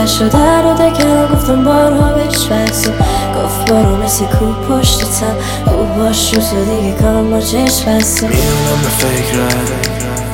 شده رو دکرم گفتم بارها بهش بس و گفت برو مثل کوب پشت تم خوب باش رو تو دیگه کارم با چشم بسته. میدونم به فکرت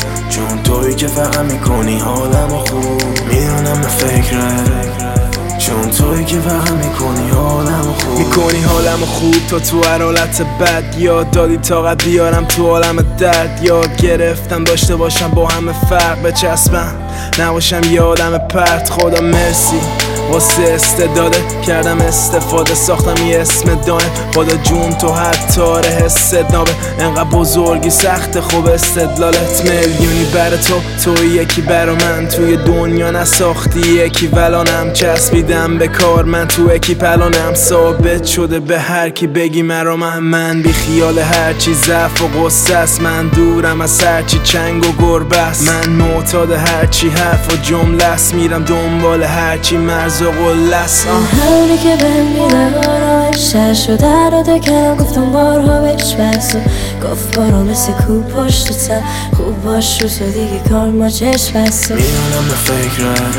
چون تویی که فقط میکنی حالمو خوب. میدونم به فکرت چون تویی که فقط میکنی حالمو خوب. میکنی حالمو خوب تا تو هر حالت بد. یاد دادی طاقت بیارم تو عالم درد. یاد گرفتم داشته باشم با همه فرق بچسبم نباشم یه آدم پرت. خدا مرسی واسه استعداده کردم استفاده ساختم یه اسم دائم. خدا جون تو حتی حست نابه انقدر بزرگی سخت خوب استدلالت میلیونی بر تو یکی برا من. توی دنیا نساختی یکی ولانم چسبیدم به کار من تو یکی پلانم ثابت شده به هر کی بگی مرا من بی خیال هرچی ضعف و غصه است. من دورم از هرچی چنگ و گربه است. من معتاد هرچی حرف و جمله است. میرم دنبال هرچی مرز و قله است. هری که بهم میده آرامش شده رو دکرم گفتم بارها بهش بس و گفت برو مثل کوب پشت تم خوب باش رو تو دیگه کار ما چشم بسته. میدونم به فکرت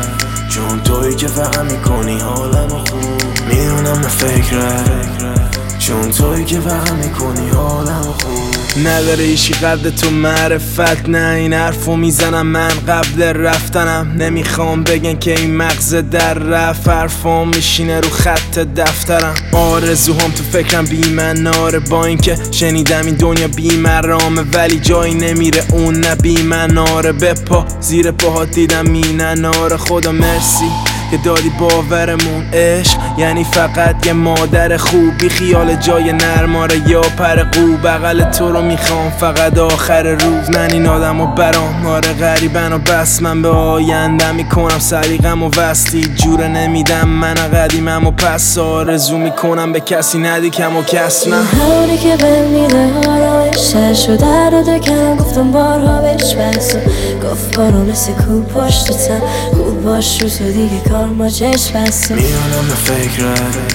چون تویی که فقط میکنی حالمو خوب. میدونم به فکرت چون تویی که فقط میکنی حالمو خوب. نداره ایشی قدر تو معرفت نه این حرفو میزنم من قبل رفتنم. نمیخوام بگن که این مغز در رفت حرفام میشینه رو خط دفترم. آرزوهام تو فکرم بی‌مناره با اینکه شنیدم این دنیا بی‌مرامه ولی جایی نمیره اون نه بی‌مناره. به پا زیر پاهات دیدم مینناره. خدا مرسی که دادی باورمون عشق یعنی فقط یه مادر خوب. بی خیال جای نرماره یا پر قو بغل تو رو میخوام فقط آخر روز. من این آدمو برام آره غریبن و بس من به آینده میکنم سلیقم و وستی جوره نمیدم من قدیمم و پس آرزو میکنم به کسی ندی کم و کس. من هری که بهم میده آرامش شده رو دکرم گفتم بارها بهش بس و گفت برو مثل کوب پشت تم خوب باش رو تو دیگه کار ما چشم بسته. میدونم به فکرت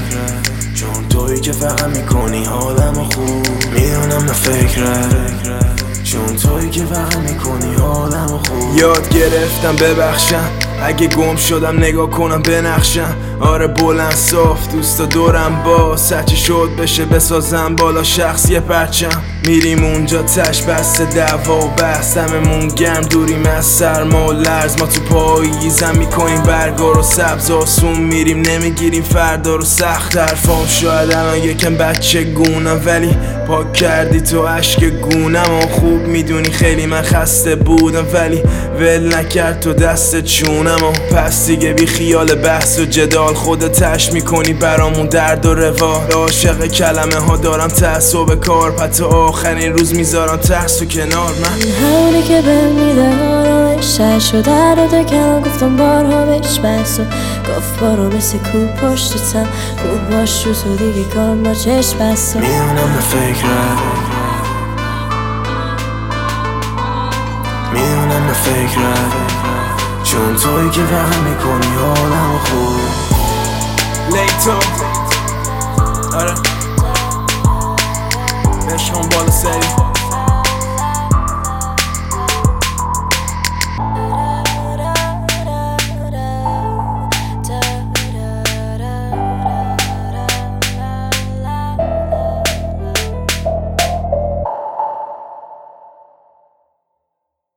چون تویی که فقط میکنی حالمو خوب. میدونم به فکرت چون تویی که فقط میکنی حالمو خوب. یاد گرفتم ببخشم اگه گم شدم نگاه کنم بنقشم. آره بلند صاف دوستا دورم با سچی شد بشه بسازم بالا شخص یه پرچم. میریم اونجا تش بسته دعوا و بحث هممون گرم دوریم از سرما و لرز. ما تو پاییزم میکنیم برگار و سبز آسون میریم نمیگیریم فردا رو سخت. حرفام شاید الان یکم بچه گونم ولی پاک کردی تو عشق گونم و خوب میدونی خیلی من خسته بودم ولی ول نکرد تو دست چونم و پس دیگه بی خیال بحث و جدال خودت تش میکنی برامون درد و روال. عاشق کلمه ها دارم تعصب کار پس آخرین روز میذارم ترس و کنار. من هری که بهم میده آرامش شده رو دکرم گفتم بارها بهش بس و گفت برو مثل کوب پشت تم خوب باش رو تو دیگه کار ما چشم بسته. میدونم به فکرت میدونم به فکرت چون تویی که فقط میکنی حالمو خوب. لیتو آره بشم بالا سری